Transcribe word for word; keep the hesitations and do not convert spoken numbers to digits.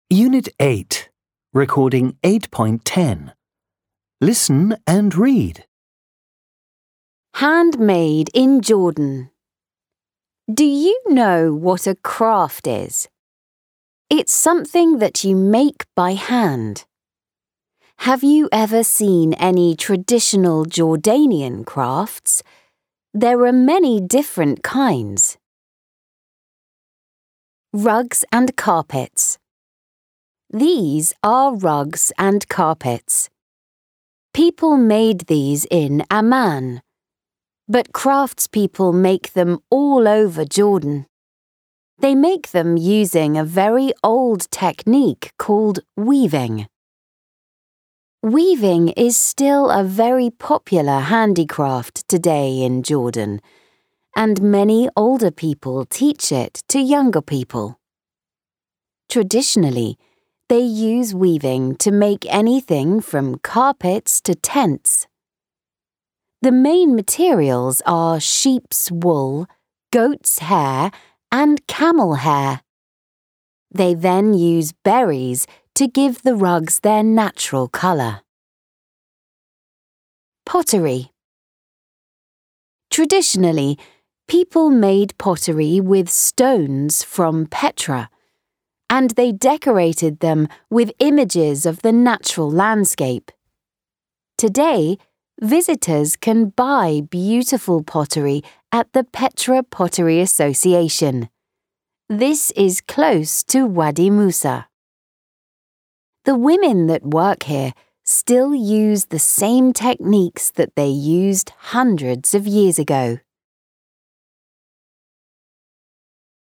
Unit eight, Recording eight point ten. Listen and read. Handmade in Jordan. Do you know what a craft is? It's something that you make by hand. Have you ever seen any traditional Jordanian crafts? There are many different kinds. Rugs and carpets. These are rugs and carpets. People made these in Amman, but craftspeople make them all over Jordan. They make them using a very old technique called weaving. Weaving is still a very popular handicraft today in Jordan, and many older people teach it to younger people. Traditionally, they use weaving to make anything from carpets to tents. The main materials are sheep's wool, goat's hair, and camel hair. They then use berries to give the rugs their natural colour. Pottery. Traditionally, people made pottery with stones from Petra, and they decorated them with images of the natural landscape. Today, visitors can buy beautiful pottery at the Petra Pottery Association. This is close to Wadi Musa. The women that work here still use the same techniques that they used hundreds of years ago.